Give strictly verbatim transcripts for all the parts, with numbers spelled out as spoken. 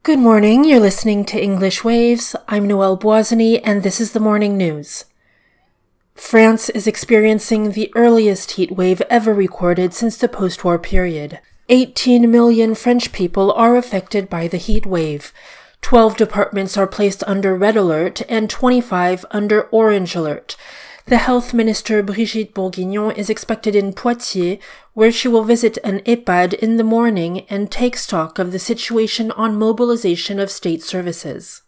Good morning, you're listening to English Waves. I'm Noelle Boisany, and this is the morning news. France is experiencing the earliest heat wave ever recorded since the post-war period. eighteen million French people are affected by the heat wave. twelve departments are placed under red alert and twenty-five under orange alert. The health minister Brigitte Bourguignon is expected in Poitiers, where she will visit an EHPAD in the morning and take stock of the situation on mobilization of state services.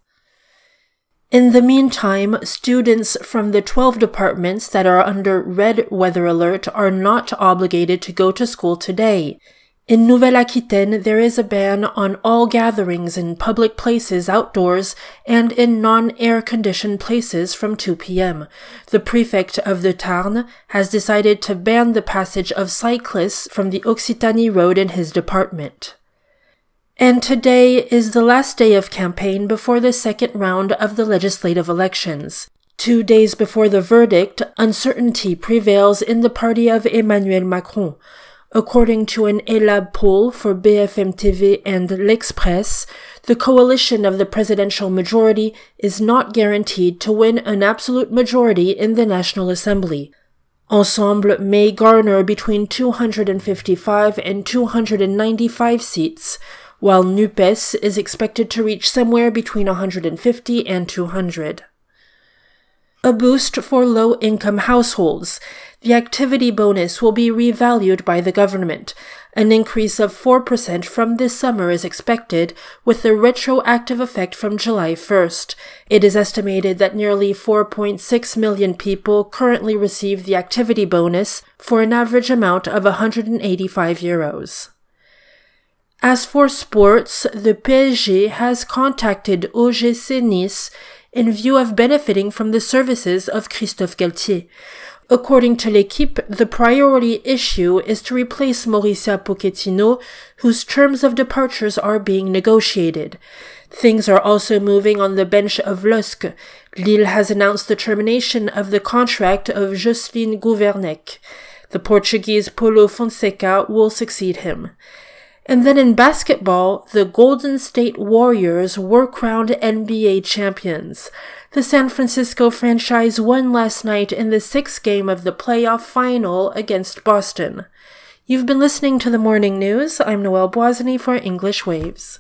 In the meantime, students from the twelve departments that are under red weather alert are not obligated to go to school today. In Nouvelle-Aquitaine, there is a ban on all gatherings in public places outdoors and in non-air-conditioned places from two p.m. The prefect of the Tarn has decided to ban the passage of cyclists from the Occitanie Road in his department. And today is the last day of campaign before the second round of the legislative elections. Two days before the verdict, uncertainty prevails in the party of Emmanuel Macron. According to an ELAB poll for B F M T V and L'Express, the coalition of the presidential majority is not guaranteed to win an absolute majority in the National Assembly. Ensemble may garner between two hundred fifty-five and two hundred ninety-five seats, while NUPES is expected to reach somewhere between one hundred fifty and two hundred. A boost for low-income households. The activity bonus will be revalued by the government. An increase of four percent from this summer is expected, with a retroactive effect from July first. It is estimated that nearly four point six million people currently receive the activity bonus for an average amount of one hundred eighty-five euros. As for sports, the P S G has contacted O G C Nice in view of benefiting from the services of Christophe Galtier. According to L'Équipe, the priority issue is to replace Mauricio Pochettino, whose terms of departures are being negotiated. Things are also moving on the bench of L O S C. Lille has announced the termination of the contract of Jocelyne Gouvernec. The Portuguese Paulo Fonseca will succeed him. And then in basketball, the Golden State Warriors were crowned N B A champions. The San Francisco franchise won last night in the sixth game of the playoff final against Boston. You've been listening to the morning news. I'm Noelle Boisany for English Waves.